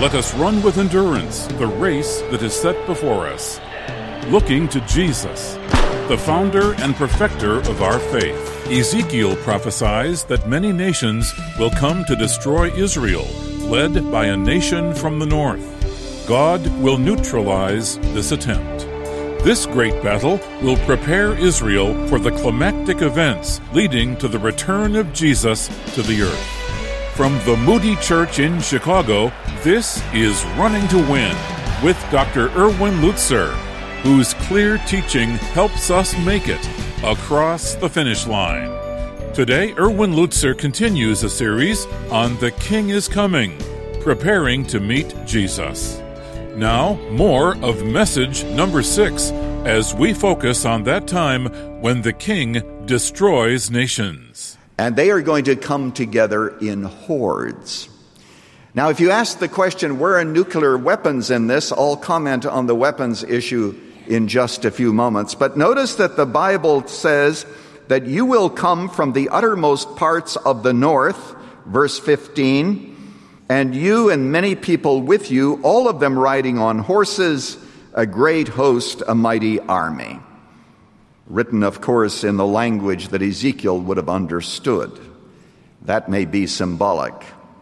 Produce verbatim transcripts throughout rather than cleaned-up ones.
Let us run with endurance the race that is set before us, looking to Jesus, the founder and perfecter of our faith. Ezekiel prophesies that many nations will come to destroy Israel, led by a nation from the north. God will neutralize this attempt. This great battle will prepare Israel for the climactic events leading to the return of Jesus to the earth. From the Moody Church in Chicago, this is Running to Win with Doctor Erwin Lutzer, whose clear teaching helps us make it across the finish line. Today, Erwin Lutzer continues a series on The King is Coming, preparing to meet Jesus. Now, more of message number six as we focus on that time when the King destroys nations. And they are going to come together in hordes. Now, if you ask the question, where are nuclear weapons in this? I'll comment on the weapons issue in just a few moments. But notice that the Bible says that you will come from the uttermost parts of the north, verse fifteen, and you and many people with you, all of them riding on horses, a great host, a mighty army. Written, of course, in the language that Ezekiel would have understood. That may be symbolic.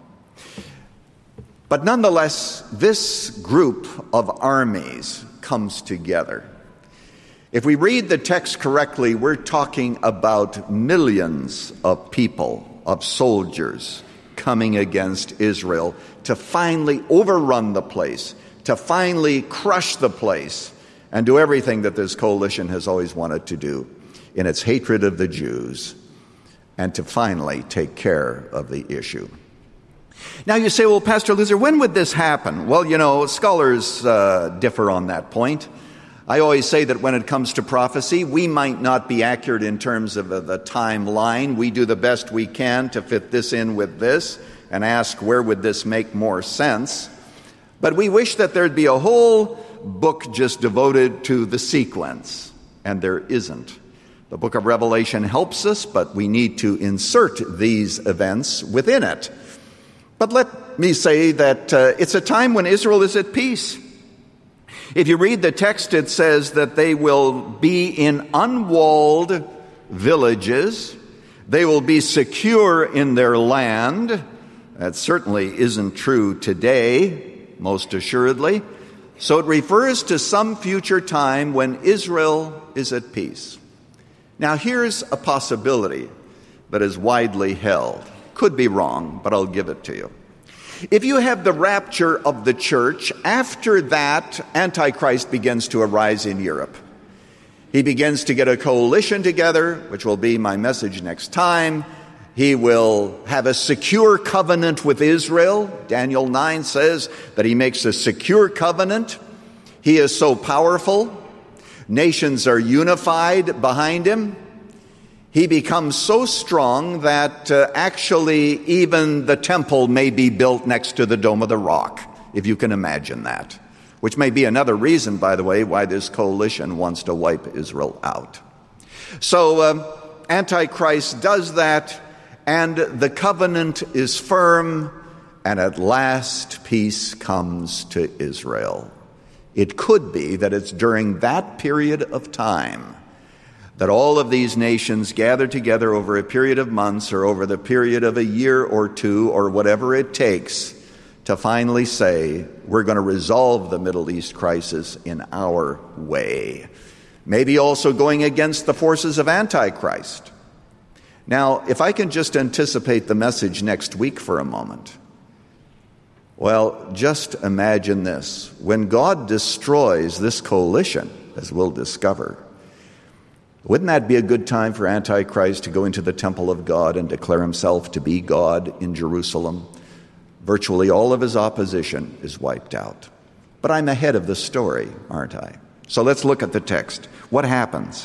But nonetheless, this group of armies comes together. If we read the text correctly, we're talking about millions of people, of soldiers, coming against Israel to finally overrun the place, to finally crush the place, and do everything that this coalition has always wanted to do in its hatred of the Jews, and to finally take care of the issue. Now you say, well, Pastor Lutzer, when would this happen? Well, you know, scholars uh, differ on that point. I always say that when it comes to prophecy, we might not be accurate in terms of uh, the timeline. We do the best we can to fit this in with this and ask where would this make more sense. But we wish that there'd be a whole book just devoted to the sequence, and there isn't. The book of Revelation helps us, but we need to insert these events within it. But let me say that uh, it's a time when Israel is at peace. If you read the text, it says that they will be in unwalled villages. They will be secure in their land. That certainly isn't true today, most assuredly. So it refers to some future time when Israel is at peace. Now here's a possibility that is widely held. Could be wrong, but I'll give it to you. If you have the rapture of the church, after that, Antichrist begins to arise in Europe. He begins to get a coalition together, which will be my message next time. He will have a secure covenant with Israel. Daniel nine says that he makes a secure covenant. He is so powerful. Nations are unified behind him. He becomes so strong that uh, actually even the temple may be built next to the Dome of the Rock, if you can imagine that. Which may be another reason, by the way, why this coalition wants to wipe Israel out. So uh, Antichrist does that, and the covenant is firm, and at last peace comes to Israel. It could be that it's during that period of time that all of these nations gather together over a period of months or over the period of a year or two or whatever it takes to finally say, we're going to resolve the Middle East crisis in our way. Maybe also going against the forces of Antichrist. Now, if I can just anticipate the message next week for a moment. Well, just imagine this. When God destroys this coalition, as we'll discover, wouldn't that be a good time for Antichrist to go into the temple of God and declare himself to be God in Jerusalem? Virtually all of his opposition is wiped out. But I'm ahead of the story, aren't I? So let's look at the text. What happens?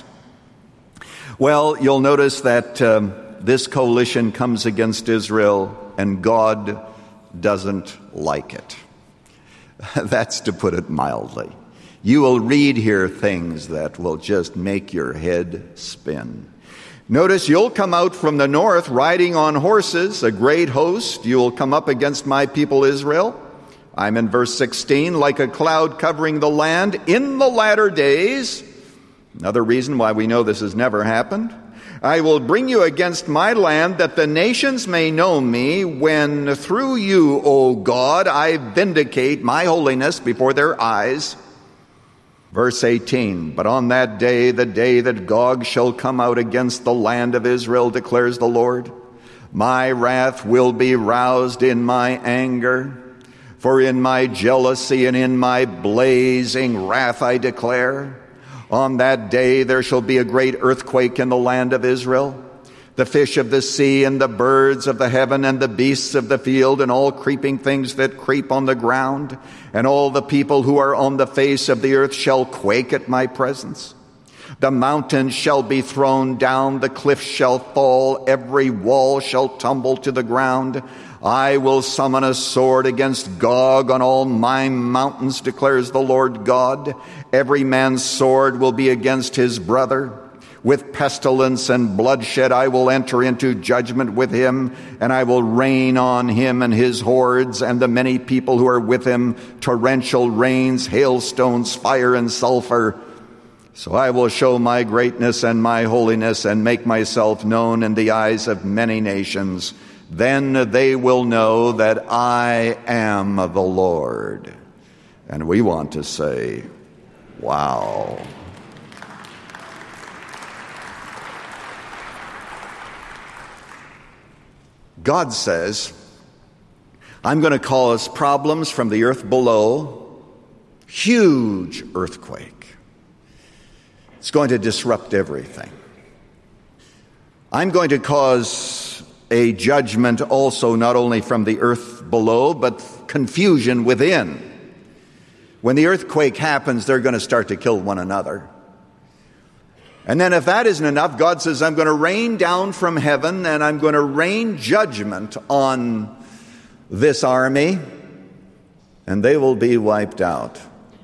Well, you'll notice that um, this coalition comes against Israel, and God doesn't like it. That's to put it mildly. You will read here things that will just make your head spin. Notice you'll come out from the north riding on horses, a great host. You will come up against my people Israel. I'm in verse sixteen, like a cloud covering the land in the latter days. Another reason why we know this has never happened. I will bring you against my land that the nations may know me when through you, O God, I vindicate my holiness before their eyes. Verse eighteen, but on that day, the day that Gog shall come out against the land of Israel, declares the Lord, my wrath will be roused in my anger. For in my jealousy and in my blazing wrath I declare, on that day there shall be a great earthquake in the land of Israel. The fish of the sea and the birds of the heaven and the beasts of the field and all creeping things that creep on the ground and all the people who are on the face of the earth shall quake at my presence. The mountains shall be thrown down, the cliffs shall fall, every wall shall tumble to the ground. I will summon a sword against Gog on all my mountains, declares the Lord God. Every man's sword will be against his brother. With pestilence and bloodshed I will enter into judgment with him, and I will rain on him and his hordes and the many people who are with him, torrential rains, hailstones, fire, and sulfur. So I will show my greatness and my holiness and make myself known in the eyes of many nations. Then they will know that I am the Lord. And we want to say, wow. God says, I'm going to cause problems from the earth below, huge earthquake. It's going to disrupt everything. I'm going to cause a judgment also not only from the earth below, but confusion within. When the earthquake happens, they're going to start to kill one another. And then if that isn't enough, God says, I'm going to rain down from heaven and I'm going to rain judgment on this army, and they will be wiped out.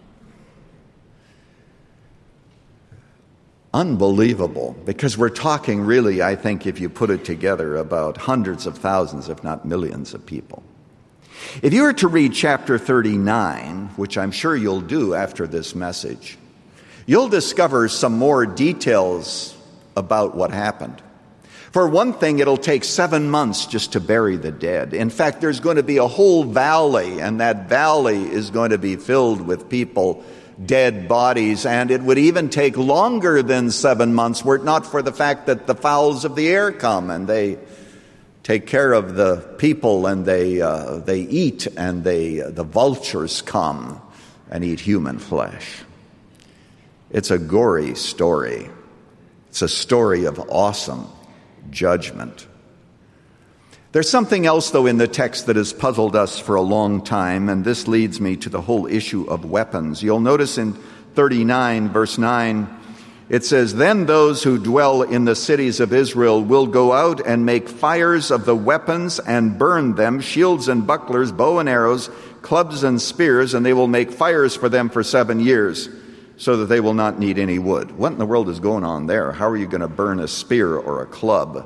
Unbelievable, because we're talking really, I think, if you put it together, about hundreds of thousands, if not millions of people. If you were to read chapter thirty-nine, which I'm sure you'll do after this message, you'll discover some more details about what happened. For one thing, it'll take seven months just to bury the dead. In fact, there's going to be a whole valley, and that valley is going to be filled with people, dead bodies, and it would even take longer than seven months were it not for the fact that the fowls of the air come and they take care of the people, and they uh, they eat, and they uh, the vultures come and eat human flesh. It's a gory story. It's a story of awesome judgment. There's something else, though, in the text that has puzzled us for a long time, and this leads me to the whole issue of weapons. You'll notice in thirty-nine, verse nine, it says, Then those who dwell in the cities of Israel will go out and make fires of the weapons and burn them, shields and bucklers, bow and arrows, clubs and spears, and they will make fires for them for seven years. So that they will not need any wood. What in the world is going on there? How are you going to burn a spear or a club?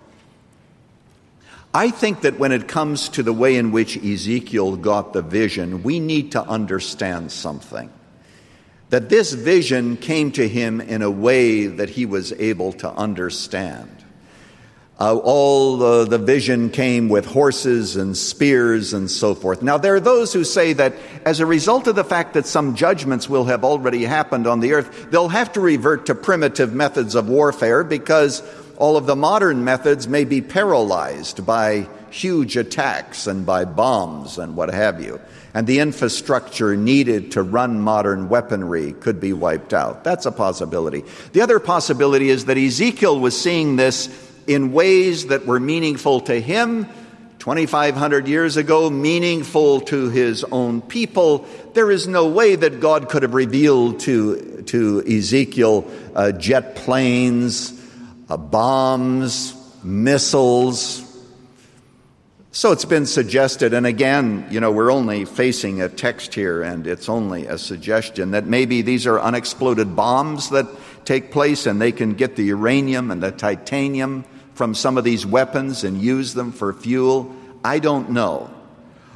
I think that when it comes to the way in which Ezekiel got the vision, we need to understand something. That this vision came to him in a way that he was able to understand. Uh, all the, the vision came with horses and spears and so forth. Now, there are those who say that as a result of the fact that some judgments will have already happened on the earth, they'll have to revert to primitive methods of warfare because all of the modern methods may be paralyzed by huge attacks and by bombs and what have you. And the infrastructure needed to run modern weaponry could be wiped out. That's a possibility. The other possibility is that Ezekiel was seeing this in ways that were meaningful to him twenty-five hundred years ago, meaningful to his own people. There is no way that God could have revealed to, to Ezekiel uh, jet planes, uh, bombs, missiles. So it's been suggested, and again, you know, we're only facing a text here, and it's only a suggestion, that maybe these are unexploded bombs that take place, and they can get the uranium and the titanium from some of these weapons and use them for fuel. I don't know.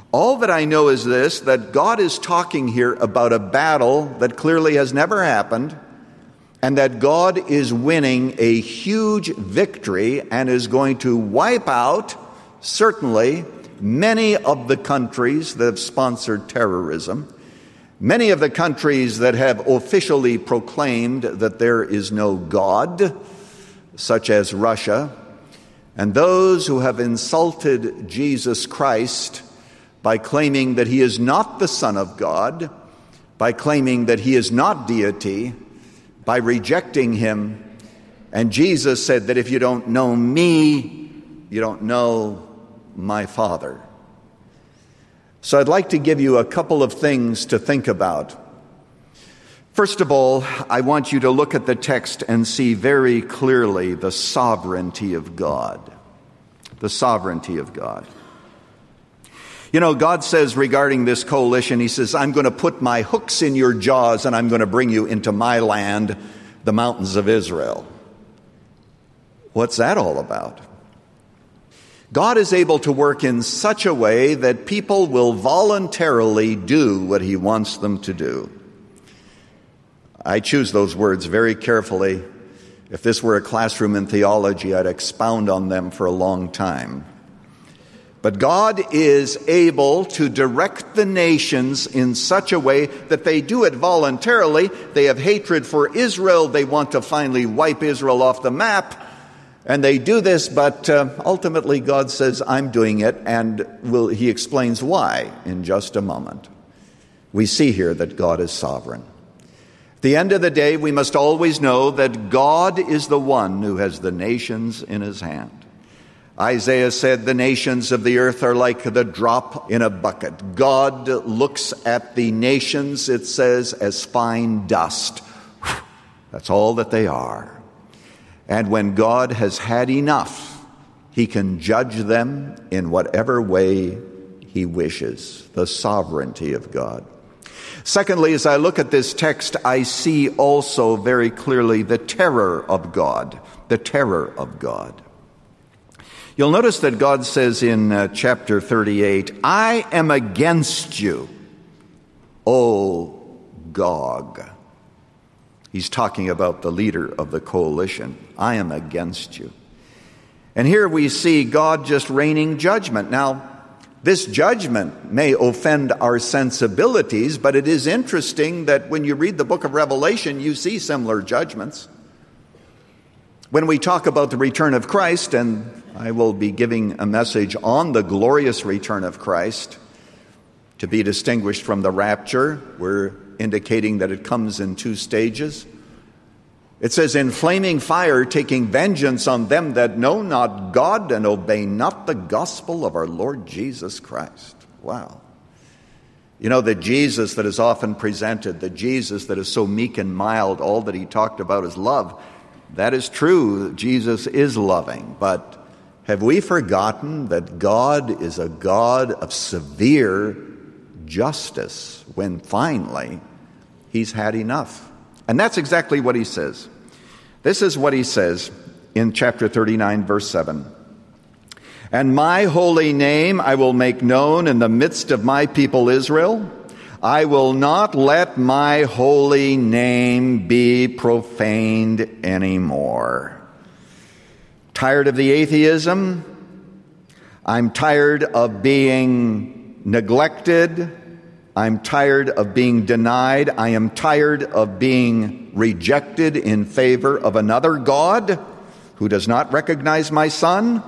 All that I know is this, that God is talking here about a battle that clearly has never happened, and that God is winning a huge victory and is going to wipe out, certainly, many of the countries that have sponsored terrorism, many of the countries that have officially proclaimed that there is no God, such as Russia, and those who have insulted Jesus Christ by claiming that he is not the Son of God, by claiming that he is not deity, by rejecting him. And Jesus said that if you don't know me, you don't know my Father. So I'd like to give you a couple of things to think about. First of all, I want you to look at the text and see very clearly the sovereignty of God. The sovereignty of God. You know, God says regarding this coalition, he says, I'm going to put my hooks in your jaws and I'm going to bring you into my land, the mountains of Israel. What's that all about? God is able to work in such a way that people will voluntarily do what he wants them to do. I choose those words very carefully. If this were a classroom in theology, I'd expound on them for a long time. But God is able to direct the nations in such a way that they do it voluntarily. They have hatred for Israel. They want to finally wipe Israel off the map. And they do this, but uh, ultimately God says, I'm doing it, and will, he explains why in just a moment. We see here that God is sovereign. At the end of the day, we must always know that God is the one who has the nations in his hand. Isaiah said, the nations of the earth are like the drop in a bucket. God looks at the nations, it says, as fine dust. That's all that they are. And when God has had enough, he can judge them in whatever way he wishes. The sovereignty of God. Secondly, as I look at this text, I see also very clearly the terror of God. The terror of God. You'll notice that God says in uh, chapter thirty-eight, I am against you, O Gog. He's talking about the leader of the coalition. I am against you. And here we see God just raining judgment. Now, this judgment may offend our sensibilities, but it is interesting that when you read the book of Revelation, you see similar judgments. When we talk about the return of Christ, and I will be giving a message on the glorious return of Christ, to be distinguished from the rapture, we're indicating that it comes in two stages. It says, in flaming fire, taking vengeance on them that know not God and obey not the gospel of our Lord Jesus Christ. Wow. You know, the Jesus that is often presented, the Jesus that is so meek and mild, all that he talked about is love. That is true. Jesus is loving. But have we forgotten that God is a God of severe justice when finally he's had enough? And that's exactly what he says. This is what he says in chapter thirty-nine, verse seven. And my holy name I will make known in the midst of my people Israel. I will not let my holy name be profaned anymore. Tired of the atheism? I'm tired of being neglected. I'm tired of being denied. I am tired of being rejected in favor of another God who does not recognize my Son.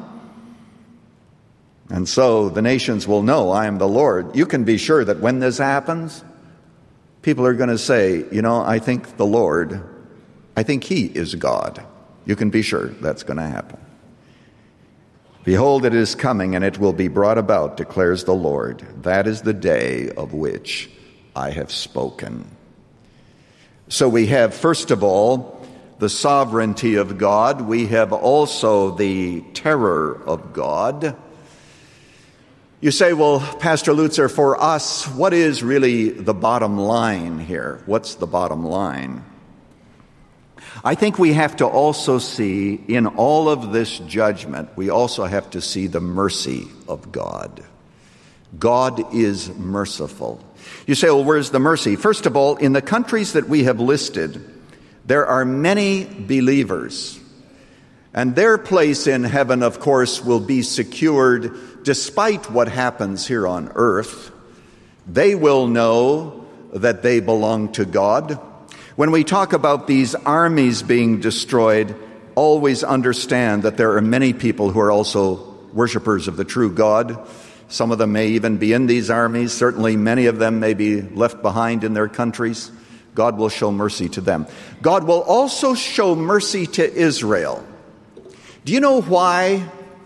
And so the nations will know I am the Lord. You can be sure that when this happens, people are going to say, you know, I think the Lord, I think he is God. You can be sure that's going to happen. Behold, it is coming, and it will be brought about, declares the Lord. That is the day of which I have spoken. So we have, first of all, the sovereignty of God. We have also the terror of God. You say, well, Pastor Lutzer, for us, what is really the bottom line here? What's the bottom line? I think we have to also see in all of this judgment, we also have to see the mercy of God. God is merciful. You say, well, where's the mercy? First of all, in the countries that we have listed, there are many believers. And their place in heaven, of course, will be secured despite what happens here on earth. They will know that they belong to God. When we talk about these armies being destroyed, always understand that there are many people who are also worshipers of the true God. Some of them may even be in these armies. Certainly many of them may be left behind in their countries. God will show mercy to them. God will also show mercy to Israel. Do you know why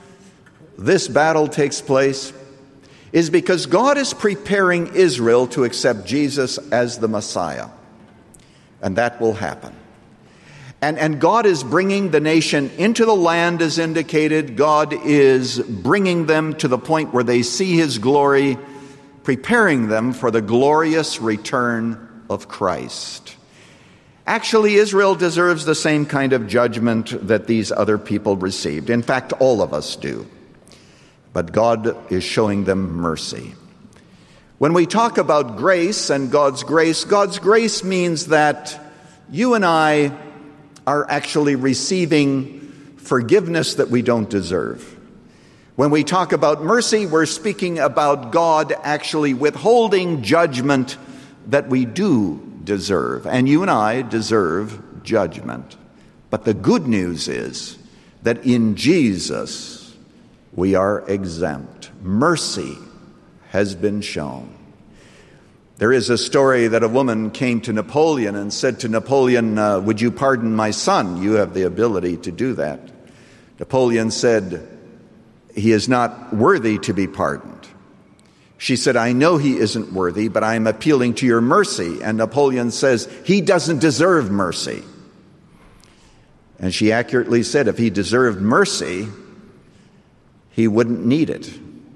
this battle takes place? Is because God is preparing Israel to accept Jesus as the Messiah. And that will happen. And, and God is bringing the nation into the land as indicated. God is bringing them to the point where they see His glory, preparing them for the glorious return of Christ. Actually, Israel deserves the same kind of judgment that these other people received. In fact, all of us do. But God is showing them mercy. When we talk about grace and God's grace, God's grace means that you and I are actually receiving forgiveness that we don't deserve. When we talk about mercy, we're speaking about God actually withholding judgment that we do deserve. And you and I deserve judgment. But the good news is that in Jesus we are exempt. Mercy has been shown. There is a story that a woman came to Napoleon and said to Napoleon, uh, would you pardon my son? You have the ability to do that. Napoleon said, he is not worthy to be pardoned. She said, I know he isn't worthy, but I am appealing to your mercy. And Napoleon says, he doesn't deserve mercy. And she accurately said, if he deserved mercy, he wouldn't need it.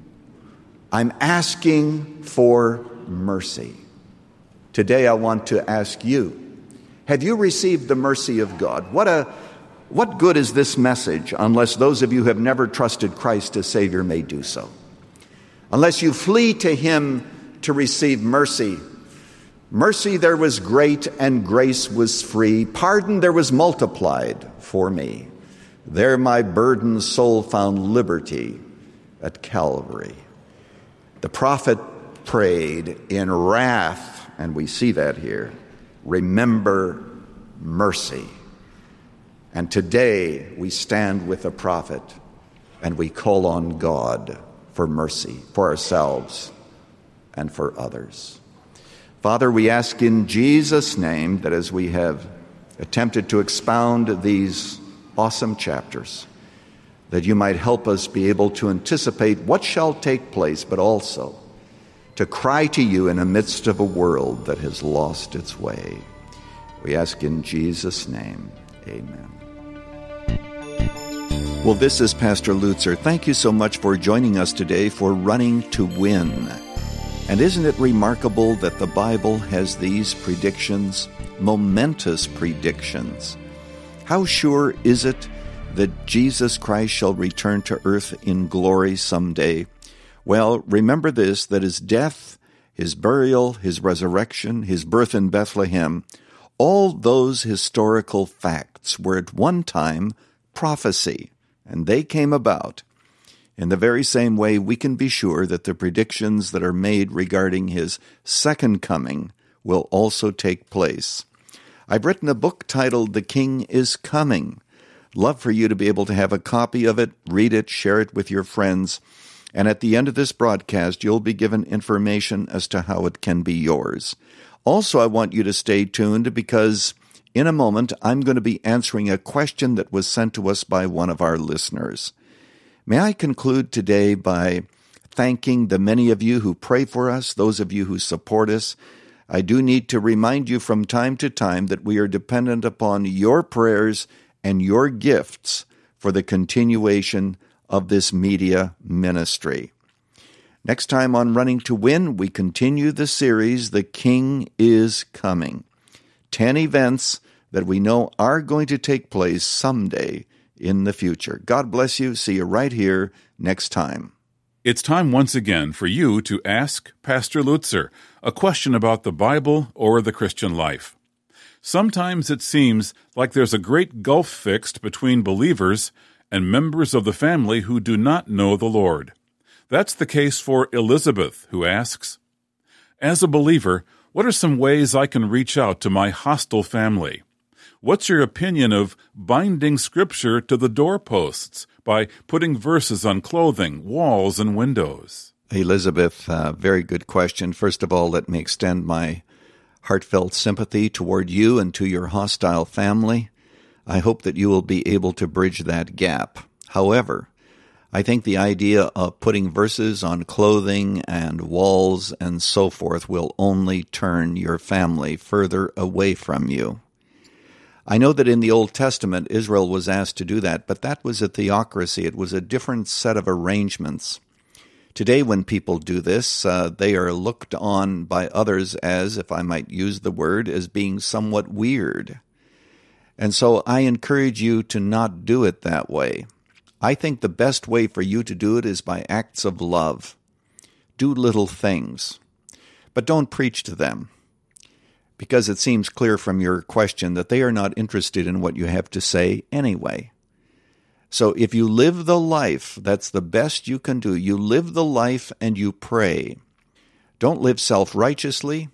I'm asking for mercy. Today I want to ask you, have you received the mercy of God? What a what good is this message unless those of you who have never trusted Christ as Savior may do so? Unless you flee to Him to receive mercy. Mercy there was great and grace was free. Pardon there was multiplied for me. There my burdened soul found liberty at Calvary. The prophet prayed in wrath, and we see that here, remember mercy. And today we stand with the prophet and we call on God for mercy for ourselves and for others. Father, we ask in Jesus' name that as we have attempted to expound these awesome chapters, that you might help us be able to anticipate what shall take place, but also to cry to you in the midst of a world that has lost its way. We ask in Jesus' name, amen. Well, this is Pastor Lutzer. Thank you so much for joining us today for Running to Win. And isn't it remarkable that the Bible has these predictions, momentous predictions? How sure is it that Jesus Christ shall return to earth in glory someday? Well, remember this, that his death, his burial, his resurrection, his birth in Bethlehem, all those historical facts were at one time prophecy, and they came about. In the very same way, we can be sure that the predictions that are made regarding his second coming will also take place. I've written a book titled The King is Coming. Love for you to be able to have a copy of it, read it, share it with your friends. And at the end of this broadcast, you'll be given information as to how it can be yours. Also, I want you to stay tuned because in a moment, I'm going to be answering a question that was sent to us by one of our listeners. May I conclude today by thanking the many of you who pray for us, those of you who support us. I do need to remind you from time to time that we are dependent upon your prayers and your gifts for the continuation of this media ministry. Next time on Running to Win, we continue the series, The King is Coming. Ten events that we know are going to take place someday in the future. God bless you. See you right here next time. It's time once again for you to ask Pastor Lutzer a question about the Bible or the Christian life. Sometimes it seems like there's a great gulf fixed between believers and members of the family who do not know the Lord. That's the case for Elizabeth, who asks, "As a believer, what are some ways I can reach out to my hostile family? What's your opinion of binding Scripture to the doorposts by putting verses on clothing, walls, and windows?" Elizabeth, uh, very good question. First of all, let me extend my heartfelt sympathy toward you and to your hostile family. I hope that you will be able to bridge that gap. However, I think the idea of putting verses on clothing and walls and so forth will only turn your family further away from you. I know that in the Old Testament, Israel was asked to do that, but that was a theocracy. It was a different set of arrangements. Today, when people do this, uh, they are looked on by others as, if I might use the word, as being somewhat weird. And so I encourage you to not do it that way. I think the best way for you to do it is by acts of love. Do little things, but don't preach to them, because it seems clear from your question that they are not interested in what you have to say anyway. So if you live the life, that's the best you can do. You live the life and you pray. Don't live self-righteously.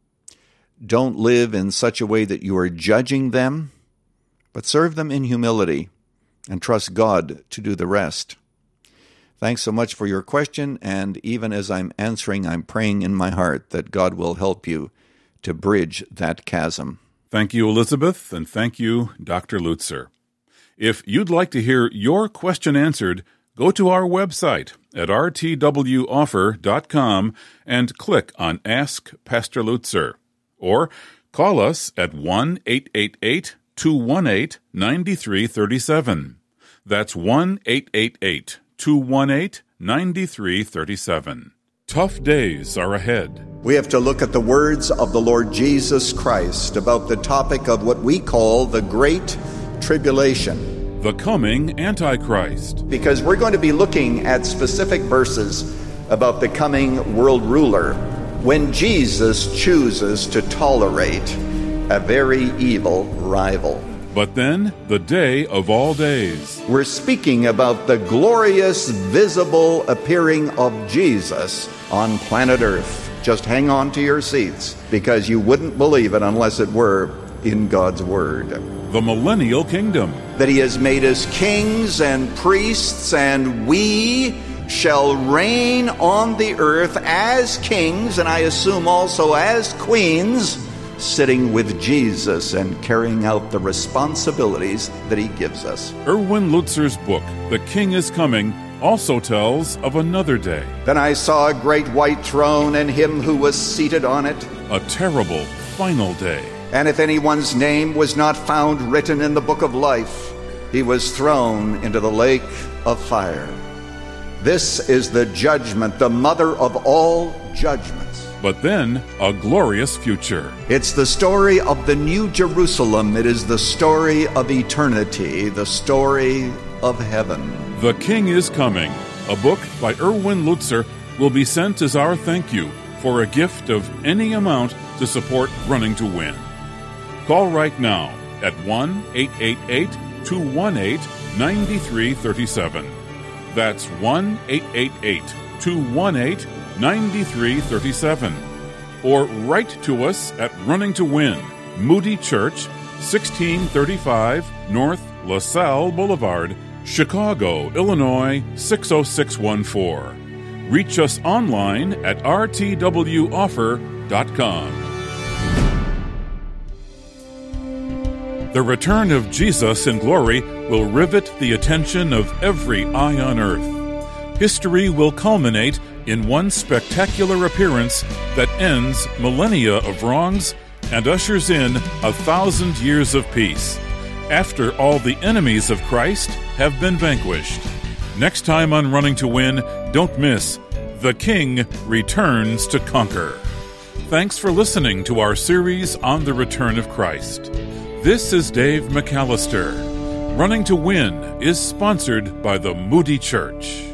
Don't live in such a way that you are judging them, but serve them in humility and trust God to do the rest. Thanks so much for your question, and even as I'm answering, I'm praying in my heart that God will help you to bridge that chasm. Thank you, Elizabeth, and thank you, Doctor Lutzer. If you'd like to hear your question answered, go to our website at r t w offer dot com and click on Ask Pastor Lutzer, or call us at one eight eight eight, two one eight, nine three three seven. That's one eight eight eight, two one eight, nine three three seven. Tough days are ahead. We have to look at the words of the Lord Jesus Christ about the topic of what we call the Great Tribulation. The coming Antichrist. Because we're going to be looking at specific verses about the coming world ruler when Jesus chooses to tolerate a very evil rival. But then, the day of all days. We're speaking about the glorious, visible appearing of Jesus on planet Earth. Just hang on to your seats, because you wouldn't believe it unless it were in God's Word. The millennial kingdom. That He has made us kings and priests, and we shall reign on the earth as kings, and I assume also as queens, sitting with Jesus and carrying out the responsibilities that He gives us. Erwin Lutzer's book, The King is Coming, also tells of another day. Then I saw a great white throne and Him who was seated on it. A terrible, final day. And if anyone's name was not found written in the book of life, he was thrown into the lake of fire. This is the judgment, the mother of all judgments. But then, a glorious future. It's the story of the New Jerusalem. It is the story of eternity, the story of heaven. The King is Coming, a book by Erwin Lutzer, will be sent as our thank you for a gift of any amount to support Running to Win. Call right now at one eight eight eight, two one eight, nine three three seven. That's one eight eight eight, two one eight, nine three three seven. Or write to us at Running to Win, Moody Church, sixteen thirty-five North LaSalle Boulevard, Chicago, Illinois, six oh six one four. Reach us online at r t w offer dot com. The return of Jesus in glory will rivet the attention of every eye on earth. History will culminate in one spectacular appearance that ends millennia of wrongs and ushers in a thousand years of peace, after all the enemies of Christ have been vanquished. Next time on Running to Win, don't miss The King Returns to Conquer. Thanks for listening to our series on the return of Christ. This is Dave McAllister. Running to Win is sponsored by the Moody Church.